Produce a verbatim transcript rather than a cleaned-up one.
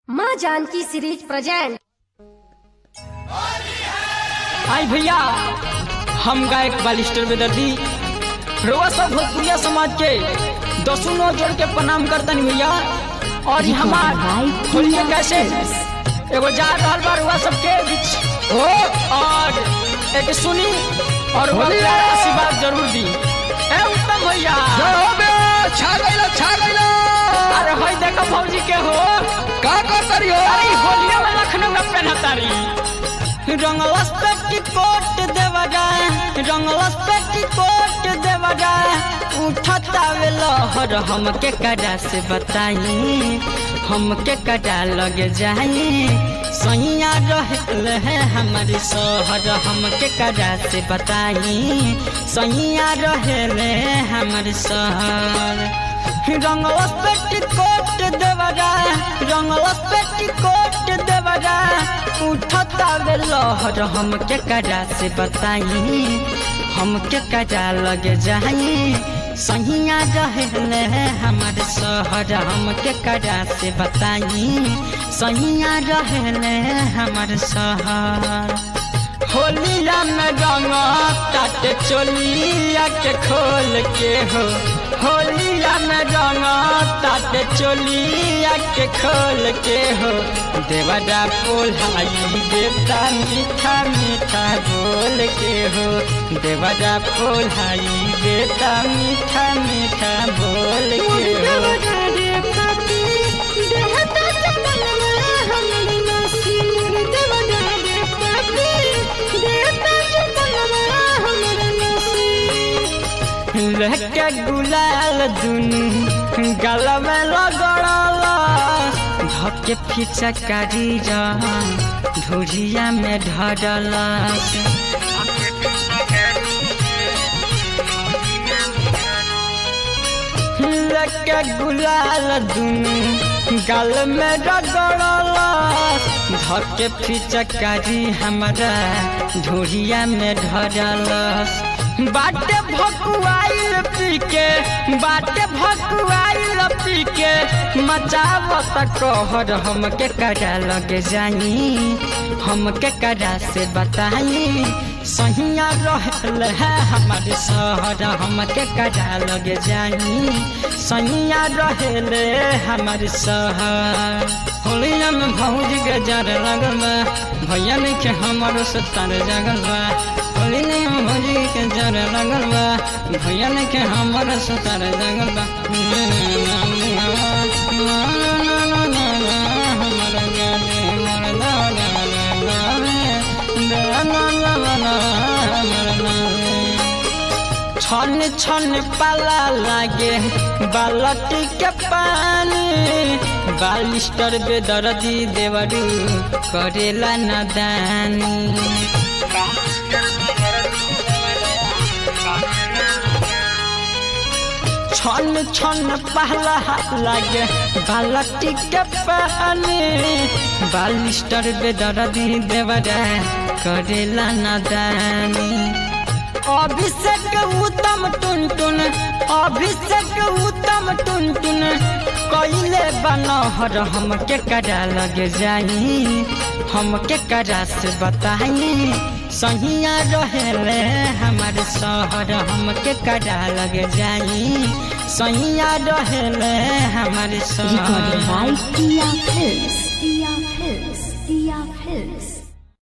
माँ Janaki series present. आई भैया, हम गायक बालिस्टर बेदर्दी रोआ सब भोजपुरिया समाज के दसों नौ जोड़ के प्रणाम करतन भैया। और ये हमार होलिया कैसे एगो जा रहल बा रोआ सबके बीच हो, और एक सुनी और आशीर्वाद जरूर दी। ए उत्तम भैया, छा गइलो छा गइलो। अरे होई देखो भौजी के हो का करतरी हो? अरे होलिया में लखनऊ में पहनतारी रंगलस पेटीकोट देवा जाए, रंगलस पेटीकोट देवा जाए, उठता वे लहर हमके कड़ा से बताई, हमके कड़ा लगे जाई, सैया रहले है हमारी शहर हमके कड़ा से बताई, सैया रहले हमारी शहर। रंगलस पेटीकोट देवा जाए, रंगलस पेटीकोट देवा जाए, उठता वे लहर हमके कड़ा से बताई, हमके कड़ा लगे जाई, सैया रहले हमारे शहर हमके कड़ा से बताई, सैया रहले हमारे शहर। होलिया में रंग ताटे चोलिया के खोल के हो, होलिया में रंग ताटे चोलिया के खोल के हो, देवरा पोलाई देवता मीठा मीठा बोल के हो, देवरा पोलाई देवता मीठा मीठा बोल के हो। लहके गुलाल दुनु गल में लगड़ला, धके फिचकारी धुरिया में ढड़ला, लहके गुलाल दुनु गल में रगड़ला, धके फिचकारी हमारा धुरिया में ढड़ला। बाटे भकुआइल पी के, बाटे भकुआइल पी के, मचावत कहर हमके कड़ा लगे जाई, हमके कड़ा से बताई, सैया रहले है हमारे शहर हमके कड़ा लगे जाई, सैया रहले हमारे शहर। होलिया में भौजी के जर लगल बा, भैया लिखे हमारो सतार जगल बा, होलिया में भौजी के जर लगल बा, भैया लिखे हमारो सतार जगल बा। छन छन पाला लागे बालटी के पानी, बालिस्टर बेदर्दी देवरू करेला नादानी। छन छन पहला लागे बालटी के पानी, बालिस्टर बेदर्दी देवरा करेला नादानी। अभिषेक उत्तम टुन टुन, अभिषेक उत्तम टुन टुन, कइले बनहर हमके कड़ा लगे जाई, हमके कड़ा से बताई, सैया रहले हमारे शहर हमके कड़ा लगे जाई, सैया रहले हमारे शहर। Recorded by Tia Hills, Tia Hills, Tia Hills.